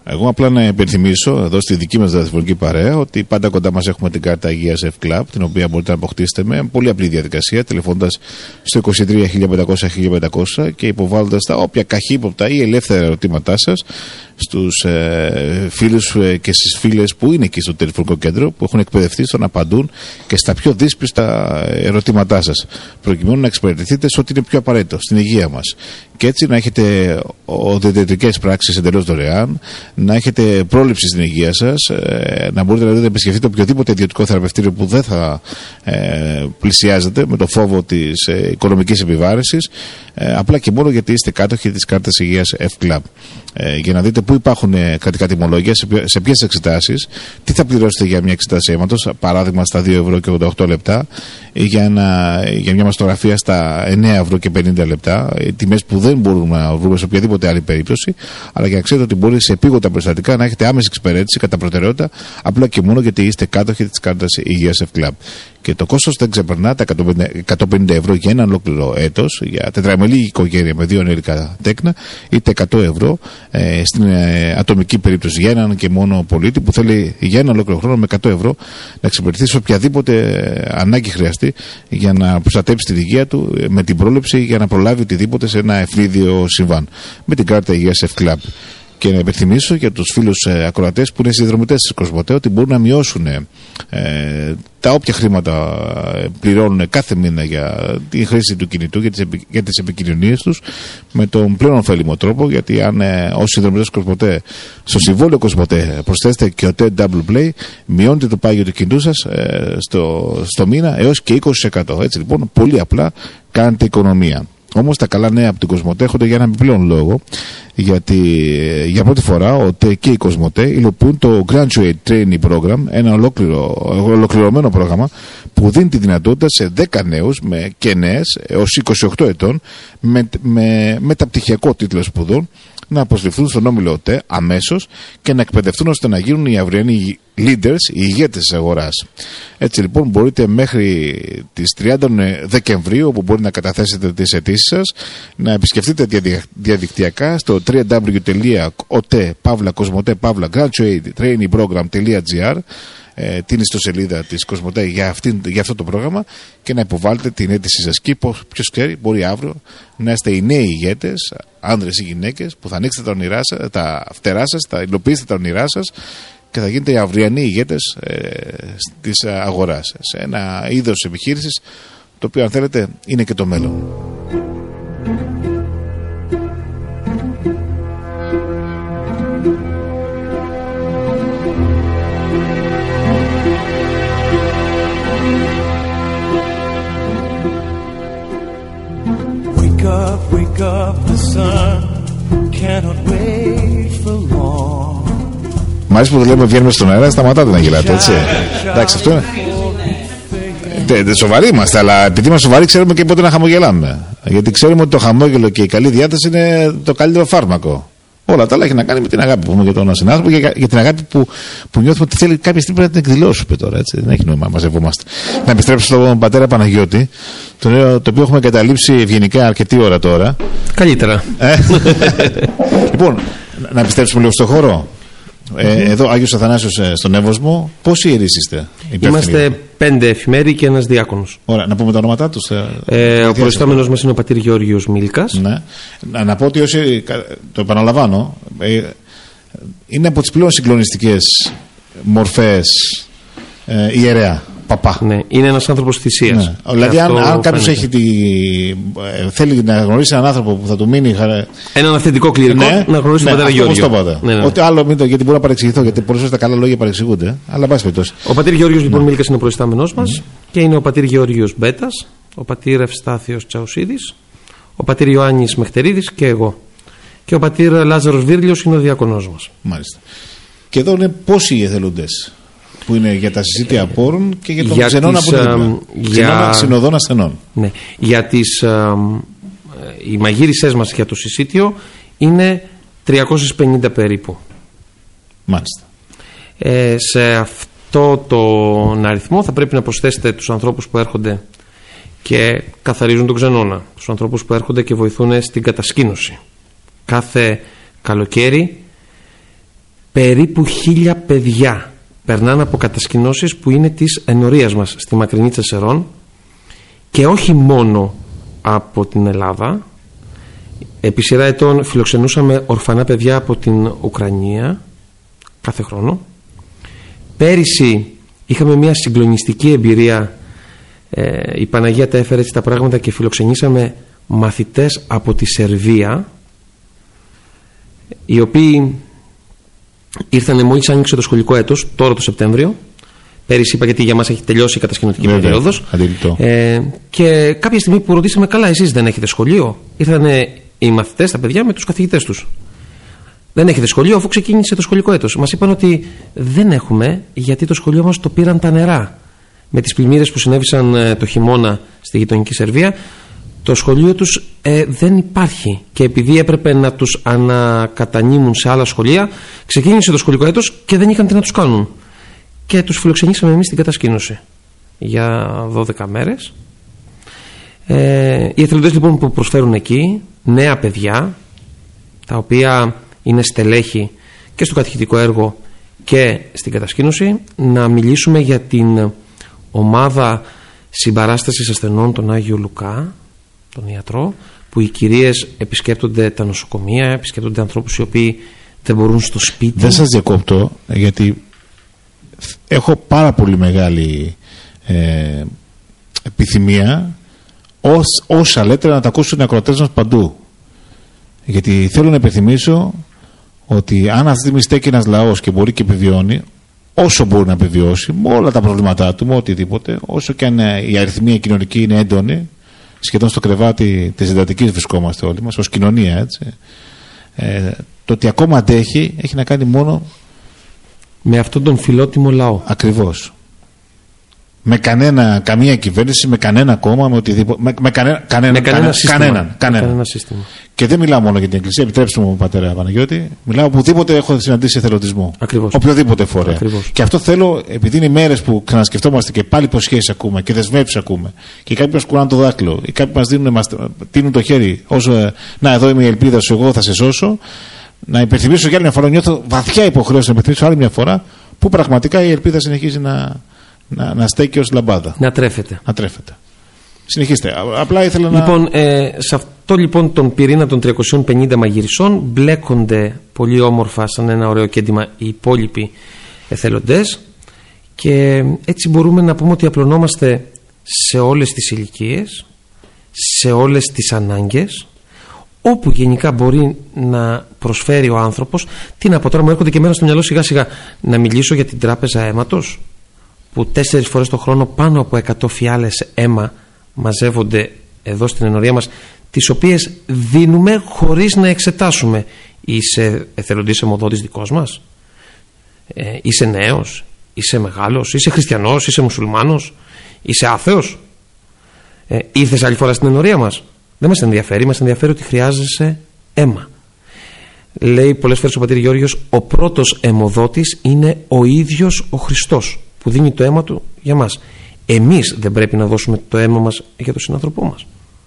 Εγώ απλά να υπενθυμίσω εδώ στη δική μας ραδιοφωνική παρέα ότι πάντα κοντά μας έχουμε την κάρτα υγείας F-Club, την οποία μπορείτε να αποκτήσετε με πολύ απλή διαδικασία, τηλεφωνώντας στο 23 1500 και υποβάλλοντας τα όποια καχύποπτα ή ελεύθερα ερωτήματά σας στους φίλους και στις φίλες που είναι εκεί στο τηλεφωνικό κέντρο, που έχουν εκπαιδευτεί στο να απαντούν και στα πιο δύσπιστα ερωτήματά σας, προκειμένου να εξυπηρετηθείτε σε ό,τι είναι πιο απαραίτητο στην υγεία μας. Και έτσι να έχετε οδοντιατρικές πράξεις εντελώς δωρεάν, να έχετε πρόληψη στην υγεία σας, να μπορείτε δηλαδή να επισκεφτείτε οποιοδήποτε ιδιωτικό θεραπευτήριο που δεν θα πλησιάζετε με το φόβο της οικονομικής επιβάρυνσης, απλά και μόνο γιατί είστε κάτοχοι της κάρτας υγείας F-Club. Για να δείτε πού υπάρχουν κρατικά τιμολόγια, σε ποιες εξετάσεις, τι θα πληρώσετε για μια εξετάση αίματος, παράδειγμα στα 2 ευρώ και 88 λεπτά, ή για μια μαστογραφία στα 9 ευρώ και 50 λεπτά, τιμές που δεν μπορούμε να βρούμε σε οποιαδήποτε άλλη περίπτωση, αλλά για να ξέρετε ότι μπορεί σε επίγοντα περιστατικά να έχετε άμεση εξυπηρέτηση κατά προτεραιότητα, απλά και μόνο γιατί είστε κάτοχοι της κάρτας υγείας F-Club. Και το κόστος δεν ξεπερνά τα 150 ευρώ για ένα ολόκληρο έτος, για τετραμελή οικογένεια με 2 ανήλικα τέκνα, είτε 100 ευρώ στην ατομική περίπτωση για έναν και μόνο πολίτη που θέλει για ένα ολόκληρο χρόνο με 100 ευρώ να εξυπηρετήσει σε οποιαδήποτε ανάγκη χρειαστεί για να προστατέψει την υγεία του με την πρόληψη, για να προλάβει οτιδήποτε σε ένα ευνίδιο συμβάν με την κάρτα υγείας F-Club. Και να υπενθυμίσω για τους φίλους ακροατές που είναι συνδρομητές της Κοσμοτέ ότι μπορούν να μειώσουν τα όποια χρήματα πληρώνουν κάθε μήνα για τη χρήση του κινητού, για τις επικοινωνίες τους με τον πλέον ωφέλιμο τρόπο, γιατί αν ως συνδρομητές της Κοσμοτέ στο συμβόλαιο Κοσμοτέ προσθέσετε και ο TED Double Play, μειώνετε το πάγιο του κινητού σας στο μήνα έως και 20%. Έτσι λοιπόν πολύ απλά κάνετε οικονομία. Όμως τα καλά νέα από την Κοσμοτέ έρχονται για ένα επιπλέον λόγο, γιατί για πρώτη φορά ο ΤΕ και η Κοσμοτέ υλοποιούν το Graduate Trainee Program, ένα ολοκληρωμένο πρόγραμμα που δίνει τη δυνατότητα σε 10 νέους και νέες έως 28 ετών με μεταπτυχιακό τίτλο σπουδών να αποσληφθούν στον όμιλο ΤΕ αμέσως και να εκπαιδευτούν ώστε να γίνουν οι αυριανοί leaders, οι ηγέτες της αγοράς. Έτσι λοιπόν μπορείτε μέχρι τις 30 Δεκεμβρίου, όπου μπορεί να καταθέσετε τις αιτήσεις σας, να επισκεφτείτε διαδικτυακά στο www.cosmote.graduatetrainingprogram.gr την ιστοσελίδα της Κοσμοτέ για αυτό το πρόγραμμα και να υποβάλλετε την αίτησή σας. Και ποιος ξέρει, μπορεί αύριο να είστε οι νέοι ηγέτες, άνδρες ή γυναίκες, που θα ανοίξετε τα φτερά σας, θα υλοποιήσετε τα όνειρά σας και θα γίνετε οι αυριανοί ηγέτες της αγοράς, σε ένα είδος επιχείρησης το οποίο, αν θέλετε, είναι και το μέλλον. Wake up, the sun cannot wait for long. Μ' αρέσει που το λέμε, βγαίνουμε στον αέρα, σταματάτε να γελάτε, έτσι. Εντάξει, αυτό είναι. Σοβαροί είμαστε, αλλά επειδή είμαστε σοβαροί, ξέρουμε και πότε να χαμογελάμε. Γιατί ξέρουμε ότι το χαμόγελο και η καλή διάθεση είναι το καλύτερο φάρμακο. Όλα τα άλλα έχει να κάνει με την αγάπη που έχουμε για τον συνάδελφο και για την αγάπη που νιώθουμε ότι θέλει κάποια στιγμή πρέπει να την εκδηλώσουμε τώρα. Έτσι. Δεν έχει νόημα να μαζευόμαστε. Να επιστρέψω στον πατέρα Παναγιώτη, το οποίο έχουμε καταλήψει ευγενικά αρκετή ώρα τώρα. Καλύτερα. Λοιπόν, να επιστρέψουμε λίγο στον χώρο. Εδώ Άγιος Αθανάσιος στον Εύωσμο. Πόσοι ιερείς είστε? Είμαστε 5 εφημέροι και ένας διάκονος. Ωραία, να πούμε τα ονόματά τους. Ο προϊστάμενος μας είναι ο πατήρ Γεώργιος Μίλκας. Ναι. Να πω ότι όσοι, το επαναλαμβάνω, είναι από τις πλέον συγκλονιστικές μορφές ιερέα. Παπά. Ναι, είναι ένας άνθρωπος θυσίας. Ναι. Δηλαδή, αν κάποιος θέλει να γνωρίσει έναν άνθρωπο που θα του μείνει. Έναν αυθεντικό κληρικό, ναι, να γνωρίσει τον πατέρα Γεώργιο. Ότι άλλο μην το, γιατί μπορώ να παρεξηγηθώ, γιατί πολλές φορές τα καλά λόγια παρεξηγούνται. Αλλά πάση περιπτώσει. Ο πατήρ Γεώργιος λοιπόν Μίλκας είναι ο προϊστάμενός μας και είναι ο πατήρ Γεώργιος Μπέτας, ο πατήρ Ευστάθιος Τσαουσίδης, ο πατήρ Ιωάννης Μεχτερίδης και εγώ. Και ο πατήρ Λάζαρος Βίρλιος είναι ο διάκονός μας. Μάλιστα. Και εδώ είναι πόσοι εθελοντές που είναι για τα συζήτια πόρων και για τον ξενών από την συνοδών ασθενών. Ναι. Για οι μαγείρισές μας για το συσίτιο είναι 350 περίπου. Μάλιστα. Σε αυτό τον αριθμό θα πρέπει να προσθέσετε τους ανθρώπους που έρχονται και καθαρίζουν τον ξενώνα, τους ανθρώπους που έρχονται και βοηθούν στην κατασκήνωση. Κάθε καλοκαίρι περίπου 1.000 παιδιά περνάνε από κατασκηνώσεις που είναι της ενορίας μας στη μακρινή Τσεσερών, και όχι μόνο από την Ελλάδα. Επί σειρά ετών φιλοξενούσαμε ορφανά παιδιά από την Ουκρανία κάθε χρόνο. Πέρυσι είχαμε μια συγκλονιστική εμπειρία. Η Παναγία τα έφερε έτσι τα πράγματα και φιλοξενήσαμε μαθητές από τη Σερβία, οι οποίοι ήρθαν μόλις άνοιξε το σχολικό έτος, τώρα το Σεπτέμβριο. Πέρυσι είπα, γιατί για μας έχει τελειώσει η κατασκηνωτική περίοδος. Και κάποια στιγμή που ρωτήσαμε, καλά, εσείς δεν έχετε σχολείο? Ήρθαν οι μαθητές, τα παιδιά, με τους καθηγητές τους. Δεν έχετε σχολείο, αφού ξεκίνησε το σχολικό έτος? Μας είπαν ότι δεν έχουμε, γιατί το σχολείο μας το πήραν τα νερά. Με τις πλημμύρες που συνέβησαν το χειμώνα στη γειτονική Σερβία, το σχολείο τους δεν υπάρχει. Και επειδή έπρεπε να τους ανακατανείμουν σε άλλα σχολεία, ξεκίνησε το σχολικό έτος και δεν είχαν τι να τους κάνουν. Και τους φιλοξενήσαμε εμείς στην κατασκήνωση για 12 μέρες. Οι εθελοντές λοιπόν που προσφέρουν εκεί, νέα παιδιά, τα οποία είναι στελέχη και στο κατηχητικό έργο και στην κατασκήνωση, να μιλήσουμε για την ομάδα συμπαράστασης ασθενών των Άγιο Λουκά, τον ιατρό, που οι κυρίες επισκέπτονται τα νοσοκομεία, επισκέπτονται ανθρώπους οι οποίοι δεν μπορούν στο σπίτι. Δεν σας διακόπτω, γιατί έχω πάρα πολύ μεγάλη επιθυμία όσα λέτε να τα ακούσουν οι ακροατές μας παντού. Γιατί θέλω να υπενθυμίσω ότι αν αυτή τη στιγμή στέκει ένας λαός και μπορεί και επιβιώνει, όσο μπορεί να επιβιώσει, με όλα τα προβλήματά του, με οτιδήποτε, όσο και αν η αριθμία κοινωνική είναι έντονη, σχεδόν στο κρεβάτι της εντατικής βρισκόμαστε όλοι μας, ως κοινωνία, έτσι. Το ότι ακόμα αντέχει έχει να κάνει μόνο με αυτόν τον φιλότιμο λαό. Ακριβώς. Με καμία κυβέρνηση, με κανένα κόμμα, με οτιδήποτε. Με κανένα σύστημα. Και δεν μιλάω μόνο για την Εκκλησία, επιτρέψτε μου, πατέρα Παναγιώτη. Μιλάω οπουδήποτε έχω συναντήσει εθελοντισμό. Ακριβώς. Οποιοδήποτε φορέα. Ακριβώς. Και αυτό θέλω, επειδή είναι οι μέρες που ξανασκεφτόμαστε και πάλι υποσχέσεις ακούμε και δεσμεύσεις ακούμε, και κάποιοι μας κουράνε το δάκτυλο, ή κάποιοι μας τίνουν το χέρι, όσο να, εδώ είμαι η ελπίδα σου, εγώ θα σε σώσω. Να υπενθυμίσω για άλλη μια φορά, νιώθω βαθιά υποχρέωση να υπενθυμίσω άλλη μια φορά, που πραγματικά η ελπίδα συνεχίζει να στέκει ως λαμπάδα. Να τρέφεται. Συνεχίστε. Απλά ήθελα να. Λοιπόν, σε αυτό λοιπόν τον πυρήνα των 350 μαγειρισών μπλέκονται πολύ όμορφα, σαν ένα ωραίο κέντημα, οι υπόλοιποι εθελοντές, και έτσι μπορούμε να πούμε ότι απλωνόμαστε σε όλες τις ηλικίες, σε όλες τις ανάγκες, όπου γενικά μπορεί να προσφέρει ο άνθρωπος. Τι να πω τώρα, μου έρχονται και εμένα στο μυαλό σιγά σιγά να μιλήσω για την τράπεζα αίματος, που 4 φορές το χρόνο πάνω από 100 φιάλες αίμα μαζεύονται εδώ στην ενορία μας, τις οποίες δίνουμε χωρίς να εξετάσουμε. Είσαι εθελοντής αιμοδότης δικός μας? Είσαι νέος? Είσαι μεγάλος? Είσαι χριστιανός? Είσαι μουσουλμάνος? Είσαι άθεος? Ήρθες άλλη φορά στην ενορία μας? Δεν μας ενδιαφέρει, μας ενδιαφέρει ότι χρειάζεσαι αίμα. Λέει πολλές φορές ο πατήρ Γεώργιος, ο πρώτος αιμοδότης είναι ο ίδιος ο Χριστός, που δίνει το αίμα του για μας. Εμείς δεν πρέπει να δώσουμε το αίμα μας για τον συνάνθρωπό μας?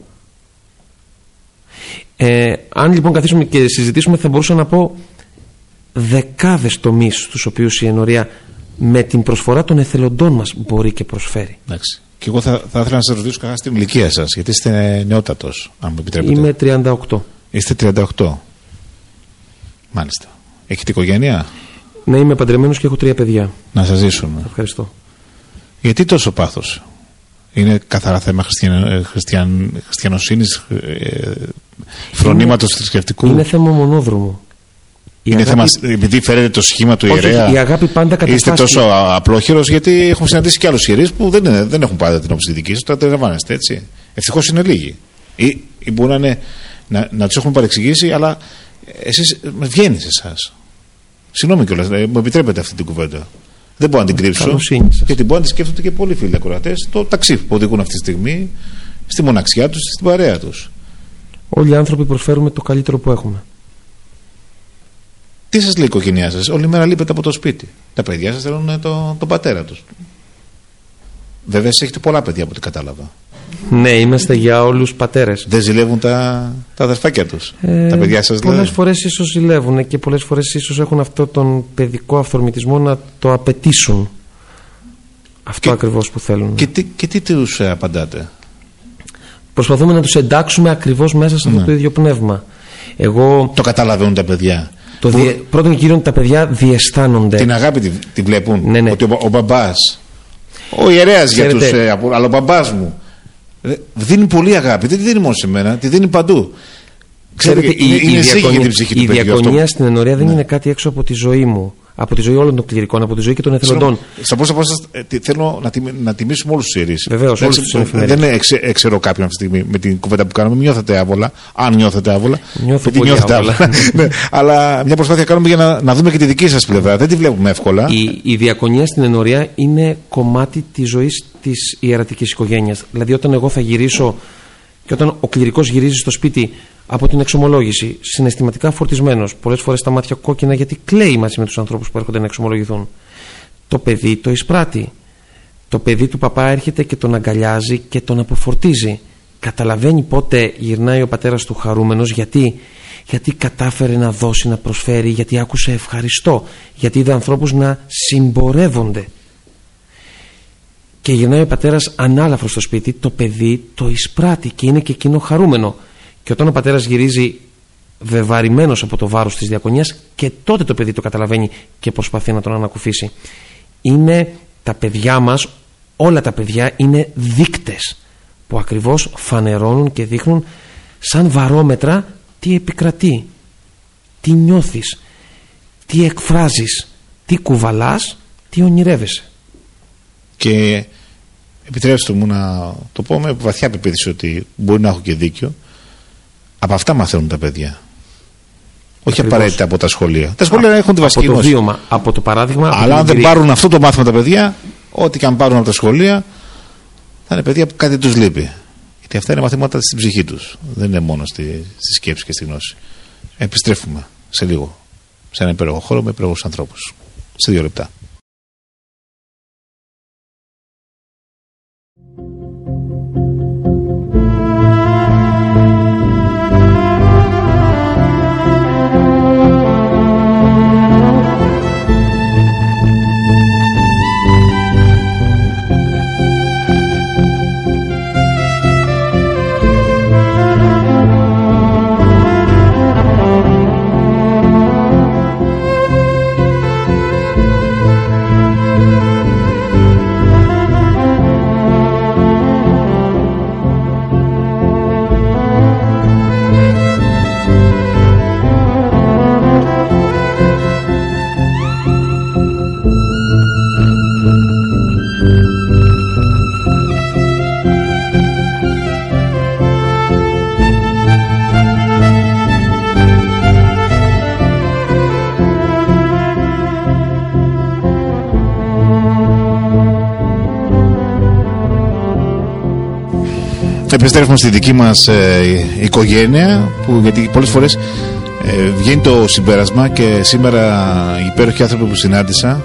Αν λοιπόν καθίσουμε και συζητήσουμε, θα μπορούσα να πω δεκάδες τομείς στους οποίους η ενορία με την προσφορά των εθελοντών μας μπορεί και προσφέρει. Εντάξει. Και εγώ θα ήθελα να σας ρωτήσω καθώς την ηλικία σας, γιατί είστε νεότατος, αν μου επιτρέπετε. Είμαι 38. Είστε 38. Μάλιστα. Έχετε οικογένεια? Ναι, είμαι παντρεμένος και έχω 3 παιδιά. Να σας ζήσουμε. Ευχαριστώ. Γιατί τόσο πάθος? Είναι καθαρά θέμα χριστιανοσύνης, φρονήματος θρησκευτικού? Είναι θέμα μονόδρομου. Είναι θέμα, επειδή φέρετε το σχήμα του ιερέα? Η αγάπη πάντα καταστάσκει. Είστε τόσο απλόχερος? Γιατί έχουμε συναντήσει και άλλους ιερείς που δεν έχουν πάντα την όψη δική σας. Το αντιλαμβάνεστε, έτσι. Ευτυχώς είναι λίγοι. Ή μπορεί να τους έχουμε παρεξηγήσει, αλλά εσείς βγαίνει σε εσάς. Συγγνώμη κιόλας, μου επιτρέπετε αυτή την κουβέντα. Δεν μπορώ να την κρύψω. Γιατί μπορεί να τη σκέφτονται και πολλοί φίλοι ακροατές. Το ταξί που οδηγούν αυτή τη στιγμή, στη μοναξιά τους, στην παρέα τους. Όλοι οι άνθρωποι προσφέρουμε το καλύτερο που έχουμε. Τι σας λέει η οικογένειά σας? Όλη μέρα λείπετε από το σπίτι. Τα παιδιά σας θέλουν τον πατέρα τους. Βέβαια, εσείς έχετε πολλά παιδιά από ό,τι κατάλαβα. Ναι, είμαστε για όλους πατέρες. Δεν ζηλεύουν τα αδερφάκια τους, τα παιδιά σας δηλαδή? Πολλές φορές ίσως ζηλεύουν και πολλές φορές ίσως έχουν αυτό τον παιδικό αυθορμητισμό να το απαιτήσουν. Αυτό ακριβώς που θέλουν. Και τι τους απαντάτε? Προσπαθούμε να τους εντάξουμε ακριβώς μέσα σε αυτό το ίδιο πνεύμα. Το καταλαβαίνουν τα παιδιά? Πρώτον και κύριον, τα παιδιά διαισθάνονται. Την αγάπη τη βλέπουν. Ναι. Ότι ο μπαμπάς, ο ιερέας για τους, αλλά ο μπαμπάς μου δίνει πολύ αγάπη. Δεν τη δίνει μόνο σε μένα, τη δίνει παντού. Ξέρετε, η διακονία στην ενορία δεν είναι κάτι έξω από τη ζωή μου. Από τη ζωή όλων των κληρικών, από τη ζωή και των εθελοντών. Στα πρόσωπα σας θέλω να τιμήσουμε όλους τους ιερείς. Βεβαίως, όλους τους εφημερίδες. Δεν ξέρω κάποιον αυτή τη στιγμή με την κουβέντα που κάνουμε. Νιώθετε άβολα. Αν νιώθετε άβολα. Νιώθω πολύ άβολα. Ναι, αλλά μια προσπάθεια κάνουμε για να δούμε και τη δική σας πλευρά. Δεν τη βλέπουμε εύκολα. Η διακονία στην ενορία είναι κομμάτι της ζωής της ιερατικής οικογένειας. Δηλαδή, όταν εγώ θα γυρίσω και όταν ο κληρικός γυρίζει στο σπίτι από την εξομολόγηση, συναισθηματικά φορτισμένος, πολλές φορές τα μάτια κόκκινα γιατί κλαίει μαζί με τους ανθρώπους που έρχονται να εξομολογηθούν, το παιδί το εισπράττει. Το παιδί του παπά έρχεται και τον αγκαλιάζει και τον αποφορτίζει. Καταλαβαίνει πότε γυρνάει ο πατέρας του χαρούμενος, γιατί κατάφερε να δώσει, να προσφέρει, γιατί άκουσε ευχαριστώ, γιατί είδε ανθρώπους να συμπορεύονται. Και γυρνάει ο πατέρας ανάλαφρος στο σπίτι, το παιδί το εισπράττει και είναι και εκείνο χαρούμενο. Και όταν ο πατέρας γυρίζει βεβαρημένος από το βάρος της διακονίας, και τότε το παιδί το καταλαβαίνει και προσπαθεί να τον ανακουφίσει. Είναι τα παιδιά μας, όλα τα παιδιά είναι δείκτες που ακριβώς φανερώνουν και δείχνουν σαν βαρόμετρα τι επικρατεί, τι νιώθεις, τι εκφράζεις, τι κουβαλάς, τι ονειρεύεσαι. Και επιτρέψτε μου να το πω με βαθιά πεποίθηση ότι μπορεί να έχω και δίκιο. Από αυτά μαθαίνουν τα παιδιά. Όχι απαραίτητα από τα σχολεία. Τα σχολεία έχουν τη βασική γνώση. Από το βίωμα, από το παράδειγμα. Αλλά αν δεν πάρουν αυτό το μάθημα τα παιδιά, ό,τι και αν πάρουν από τα σχολεία, θα είναι παιδιά που κάτι τους λείπει. Γιατί αυτά είναι μαθήματα στην ψυχή τους. Δεν είναι μόνο στη σκέψη και στη γνώση. Επιστρέφουμε σε λίγο σε ένα υπέροχο χώρο με υπέροχους ανθρώπους. Σε 2 λεπτά. Επιστρέφουμε στη δική μας οικογένεια, γιατί πολλές φορές βγαίνει το συμπέρασμα, και σήμερα οι υπέροχοι άνθρωποι που συνάντησα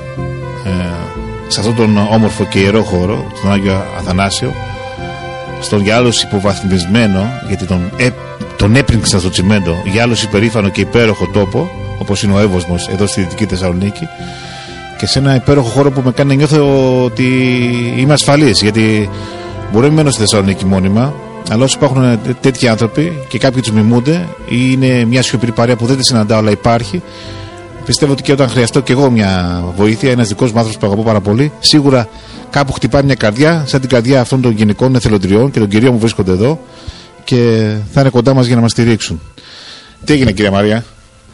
σε αυτόν τον όμορφο και ιερό χώρο, στον Άγιο Αθανάσιο, στον για άλλους υποβαθμισμένο, γιατί τον έπρινξαν στο τσιμέντο, για άλλους υπερήφανο και υπέροχο τόπο, όπως είναι ο Εύωσμος εδώ στη Δυτική Θεσσαλονίκη, και σε ένα υπέροχο χώρο που με κάνει να νιώθω ότι είμαι ασφαλής, γιατί μπορεί να μένω στη Θεσσαλονίκη μόνιμα, αλλά όσο υπάρχουν τέτοιοι άνθρωποι και κάποιοι τους μιμούνται, ή είναι μια σιωπηρή παρέα που δεν τη συναντάω αλλά υπάρχει, πιστεύω ότι και όταν χρειαστώ και εγώ μια βοήθεια, ένας δικός μου άνθρωπος που αγαπώ πάρα πολύ, σίγουρα κάπου χτυπάει μια καρδιά, σαν την καρδιά αυτών των γυναικών εθελοντριών και των κυρίων που βρίσκονται εδώ, και θα είναι κοντά μας για να μας στηρίξουν. Τι έγινε, κυρία Μαρία?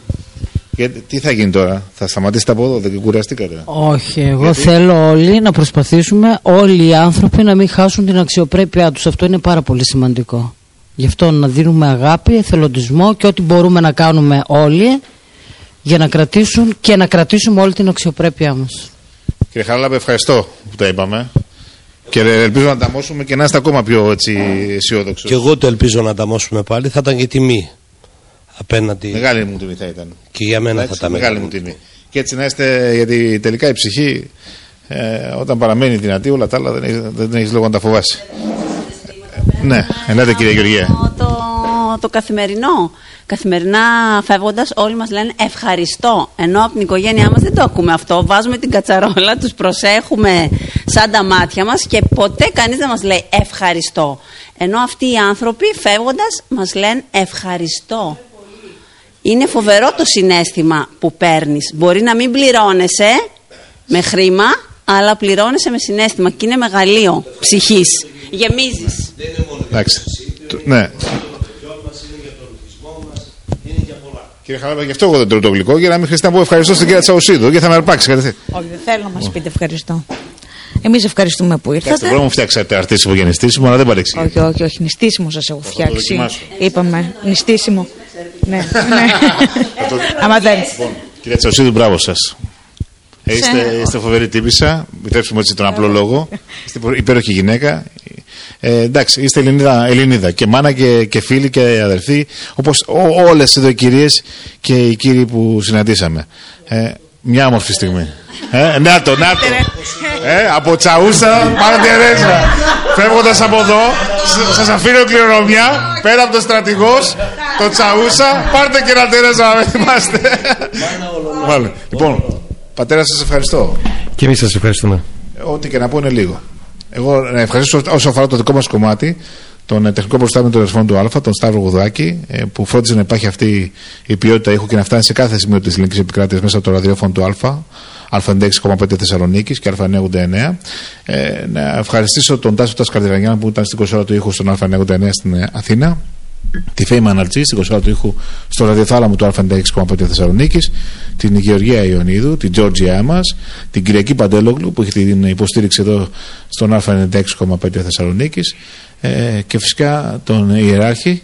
Τι θα γίνει τώρα, θα σταματήσετε από εδώ, δεν κουραστήκατε? Όχι, εγώ θέλω όλοι να προσπαθήσουμε, όλοι οι άνθρωποι να μην χάσουν την αξιοπρέπειά τους. Αυτό είναι πάρα πολύ σημαντικό. Γι' αυτό να δίνουμε αγάπη, εθελοντισμό και ό,τι μπορούμε να κάνουμε όλοι για να κρατήσουν και να κρατήσουμε όλη την αξιοπρέπειά μας. Κύριε Χαράλαμπε, ευχαριστώ που τα είπαμε, και ελπίζω να ανταμώσουμε και να είστε ακόμα πιο αισιόδοξος. Και εγώ το ελπίζω να ανταμώσουμε πάλι, θα ήταν και τιμή απέναντι. Μεγάλη μου τιμή θα ήταν. Και για μένα έτσι, θα ήταν μεγάλη μου τιμή. Και έτσι να είστε, γιατί τελικά η ψυχή όταν παραμένει δυνατή, όλα τα άλλα δεν έχεις λόγο να τα φοβάσει. Ναι, ελάτε κύριε Γεωργία. Το καθημερινό. Καθημερινά φεύγοντας όλοι μας λένε ευχαριστώ. Ενώ από την οικογένειά μας δεν το ακούμε αυτό. Βάζουμε την κατσαρόλα, τους προσέχουμε σαν τα μάτια μας και ποτέ κανείς δεν μας λέει ευχαριστώ. Ενώ αυτοί οι άνθρωποι φεύγοντας μας λένε ευχαριστώ. Είναι φοβερό το συναίσθημα που παίρνεις. Μπορεί να μην πληρώνεσαι με χρήμα, αλλά πληρώνεσαι με συναίσθημα και είναι μεγαλείο ψυχής. Γεμίζεις. Εντάξει. Ναι. Κύριε Χαράλαμπα, γι' αυτό εγώ δεν τρώω το γλυκό, για να μην χρειάζεται να πω ευχαριστώ στην κυρία Τσαουσίδου και θα με αρπάξει κατευθείαν. Όχι, δεν θέλω να μας πείτε ευχαριστώ. Εμείς ευχαριστούμε που ήρθατε. Μπορούμε να μου φτιάξετε αρτήσιμο για νηστίσιμο, αλλά δεν παρεξηγεί. Όχι, νηστίσιμο σας έχω φτιάξει. Είπαμε, νηστίσιμο. Ναι. Άμα δεν. Κυρία Τσαουσίδου, μπράβο σας. Είστε φοβερή τύπισσα, επιτρέψτε μου έτσι τον απλό λόγο. Είστε υπέροχη γυναίκα. Εντάξει, είστε Ελληνίδα και μάνα και φίλοι και αδερφοί, όπως όλες εδώ οι κυρίες και οι κύριοι που συναντήσαμε. Μια όμορφη στιγμή. Να το. Από Τσαούσα, πάρε τη Ρέζα. Φεύγοντας από εδώ, σας αφήνω κληρονομιά, πέρα από το στρατηγός, το Τσαούσα, πάρτε και ένα Τερέζα να με θυμάστε. Λοιπόν, πατέρα, σας ευχαριστώ. Και εμείς σας ευχαριστούμε. Ό,τι και να πω είναι λίγο. Εγώ να ευχαριστήσω όσο αφορά το δικό μας κομμάτι, τον τεχνικό προστάμενο των ερευνών του Α, τον Σταύρο Γουδάκη, που φρόντιζε να υπάρχει αυτή η ποιότητα ήχου και να φτάνει σε κάθε σημείο της ελληνικής επικράτειας μέσα από το ραδιόφωνο του Α, Α96,5 Θεσσαλονίκης και Α989. Να ευχαριστήσω τον Τάσο Καρδιβανιάν που ήταν στην 20 ώρα του ήχου στον Α989 στην Αθήνα. Τη Φέημα Αναλτζή στην 20 ώρα του ήχου στο ραδιοθάλαμο του Α96,5 Θεσσαλονίκης, την Γεωργία Ιωνίδου, την Τζόρτζιά μας, την Κυριακή Παντέλογλου που έχει την υποστήριξη εδώ στον Α96,5 Θεσσαλονίκης, και φυσικά τον Ιεράρχη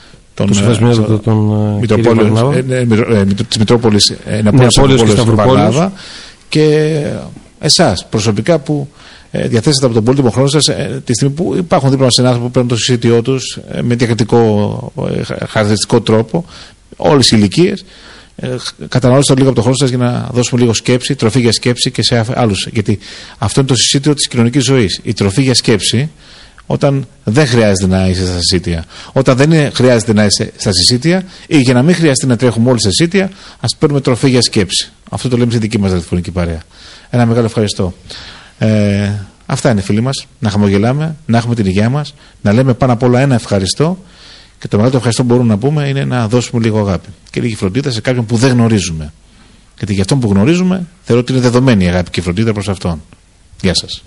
της Μητρόπολης Σταυρουπόλεως και εσάς προσωπικά που διαθέσετε από τον πολύτιμο χρόνο σας τη στιγμή που υπάρχουν δίπλα μας συνάδελφοι που παίρνουν το συσίτιό τους με διακριτικό χαρακτηριστικό τρόπο, όλες οι ηλικίες. Καταναλώστε λίγο από τον χρόνο σας για να δώσουμε λίγο σκέψη, τροφή για σκέψη και σε άλλους. Γιατί αυτό είναι το συσίτιο της κοινωνικής ζωής. Η τροφή για σκέψη όταν δεν χρειάζεται να είσαι στα συσίτια. Όταν δεν χρειάζεται να είσαι στα συσίτια ή για να μην χρειάζεται να τρέχουμε όλοι στα συσίτια, ας παίρνουμε τροφή για σκέψη. Αυτό το λέμε στη δική μας ραδιοφωνική παρέα. Ένα μεγάλο ευχαριστώ. Αυτά είναι, φίλοι μας. Να χαμογελάμε, να έχουμε την υγεία μας, να λέμε πάνω απ' όλα ένα ευχαριστώ. Και το μεγαλύτερο ευχαριστώ που μπορούμε να πούμε είναι να δώσουμε λίγο αγάπη και λίγη φροντίδα σε κάποιον που δεν γνωρίζουμε. Γιατί για αυτόν που γνωρίζουμε, θεωρώ ότι είναι δεδομένη η αγάπη και η φροντίδα προς αυτόν. Γεια σας.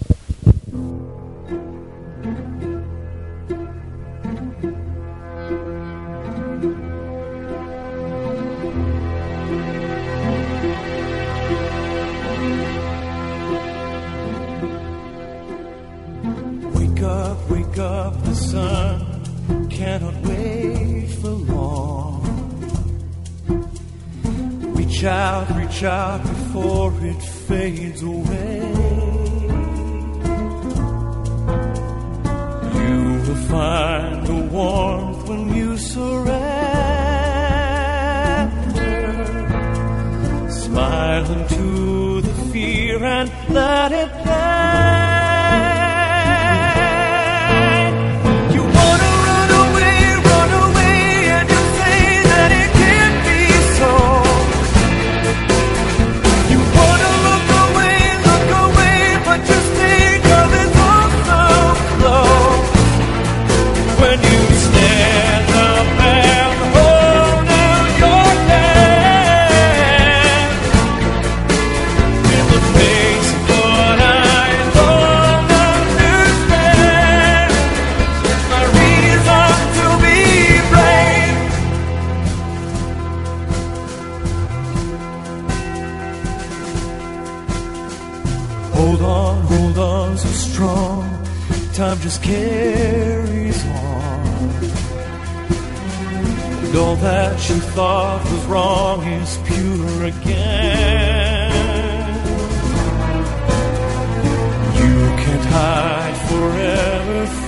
Wake up, the sun cannot wait for long. Reach out before it fades away. You will find the warmth when you surrender. Smile into the fear and let it play. Hold on so strong, time just carries on. And all that you thought was wrong is pure again. You can't hide forever